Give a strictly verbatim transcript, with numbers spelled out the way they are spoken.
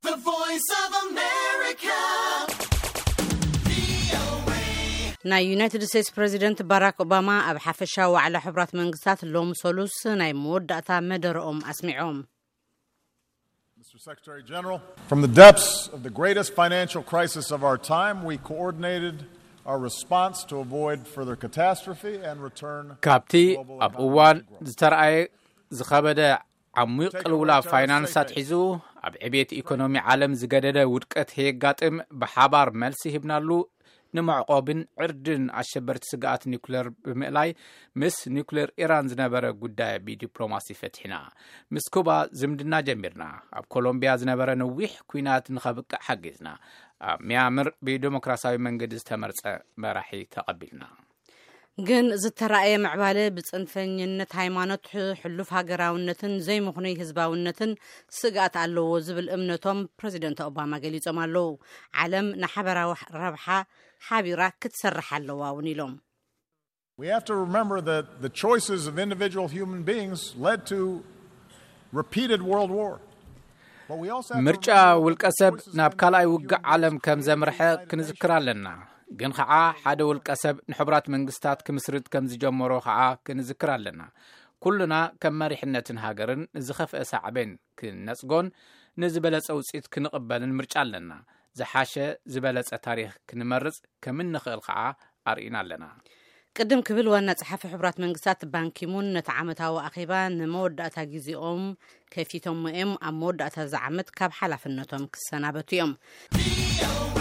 The Voice of America. ናይ ዩናይትድ ስቴትስ ፕሬዚደንት ባራክ ኦባማ ኣብ ሓፈሻ ዋዕላ ሕብራት መንግስታት ሎም ሶሉስ ናይ መወዳእታ መደረኦም ኣስሚዖም Mister Secretary General, from the depths of the greatest financial crisis of our time, we coordinated our response to avoid further catastrophe and return ካብቲ ኣብ እዋን ዝተረኣየ ዝኸበደ ዓሚቕ ቅልውላው ፋይናንሳት ሒዙ ኣብ ዕብየት ኢኮኖሚ ዓለም ዝገደደ ውድቀት የጋጥም ብሓባር መልሲ ሂብናሉ ንመዕቆብን ዕርድን ኣሸበርቲ ስጋኣት ኒውክሌር ብምእላይ ምስ ኒውክሌር ኢራን ዝነበረ ጉዳይ ብዲፕሎማሲ ፈትሒና ምስ ኩባ ዝምድና ጀሚርና ኣብ ኮሎምቢያ ዝነበረ ነዊሕ ኩናት ንኸብቅዕ ሓጊዝና ኣብ ሚያምር ብዲሞክራሲያዊ መንገዲ ዝተመርጸ መራሒ ተቐቢልና ግን ዝተረኣየ ምዕባለ ብጽንፈኝነት ሃይማኖት ሕሉፍ ሃገራውነትን ዘይምኽነይ ህዝባውነትን ስጋት ኣለዎ ዝብል እምነቶም ፕሬዚደንት ኦባማ ገሊጾም ኣለዉ ዓለም ንሓበራዊ ረብሓ ሓቢራ ክትሰርሕ ኣለዋ እውን ኢሎም We have to remember that the choices of individual human beings led to repeated world war. But we also have ምርጫ ውልቀ ሰብ ናብ ካልኣይ ውግዕ ዓለም ከም ዘምርሐ ክንዝክር ኣለና ግን ከዓ ሓደ ውልቀ ሰብ ንሕብራት መንግስታት ክምስርት ከም ዝጀመሮ ከዓ ክንዝክር ኣለና ኩሉና ከም መሪሕነትን ሃገርን ዝኸፍአ ሳዕቤን ክንነጽጎን ንዝበለጸ ውጽኢት ክንቕበልን ምርጫ ኣለና ዝሓሸ ዝበለጸ ታሪኽ ክንመርጽ ከም እንኽእል ከዓ ኣርኢና ኣለና ቅድም ክብል ዋና ጸሓፊ ሕብራት መንግስታት ባንኪሙን ነቲ ዓመታዊ ኣኼባ ንመወዳእታ ጊዜኦም ከፊቶም እዮም ኣብ መወዳእታ ዝዓመት ካብ ሓላፍነቶም ክሰናበቱ እዮም